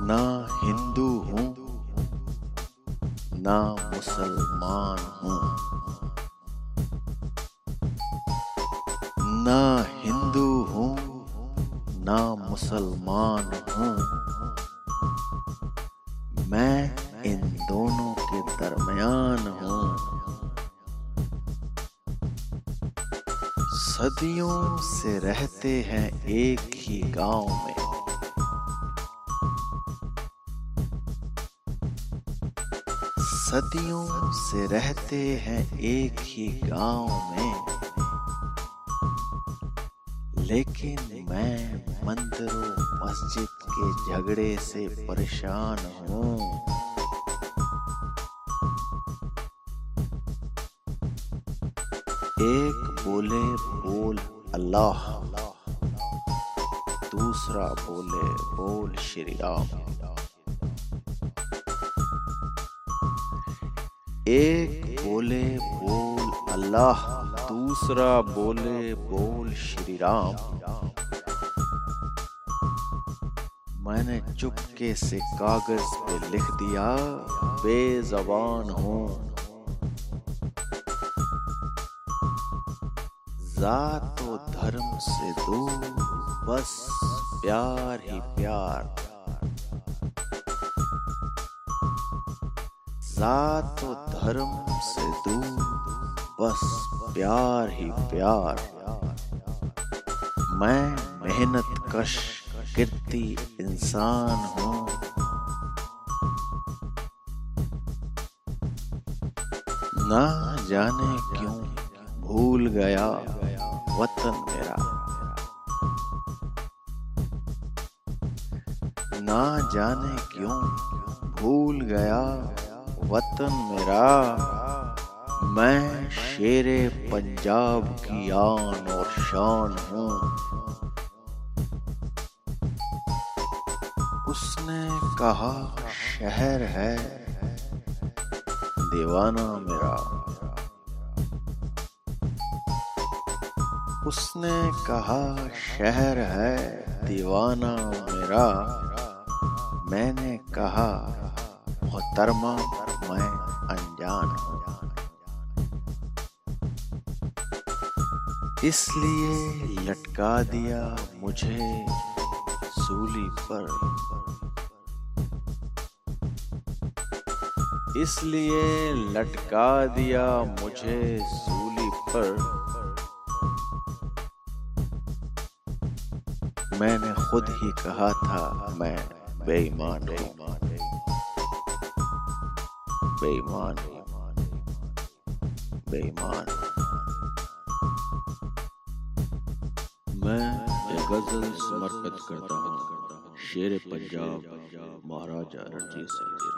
ना हिंदू हूँ ना मुसलमान हूँ, ना हिंदू हूँ ना मुसलमान हूँ, मैं इन दोनों के दरमियान हूँ। सदियों से रहते हैं एक ही गांव में, सदियों से रहते हैं एक ही गांव में, लेकिन मैं मंदिरों मस्जिद के झगड़े से परेशान हूँ। एक बोले बोल अल्लाह, दूसरा बोले बोल श्री राम। एक बोले बोल अल्लाह, दूसरा बोले बोल श्री राम। मैंने चुपके से कागज पे लिख दिया, बेज़बान हूँ। जात व धर्म से दूर, बस प्यार ही प्यार। जात व धर्म से दूर, बस प्यार ही प्यार। मैं मेहनत कश गिरती इंसान हूँ। ना जाने क्यों भूल गया वतन मेरा, ना जाने क्यों भूल गया वतन मेरा। मैं शेरे पंजाब की आन और शान हूँ। उसने कहा शहर है दीवाना मेरा, उसने कहा शहर है दीवाना मेरा। मैंने कहा मोहतरमा मैं अनजान हूँ, इसलिए लटका दिया मुझे सूली पर, इसलिए लटका दिया मुझे सूली पर। मैंने खुद ही कहा था मैं बेईमान हूँ, बेईमान, बेईमान। मैं ये गजल समर्पित करता हूँ शेर पंजाब महाराजा रणजीत सिंह।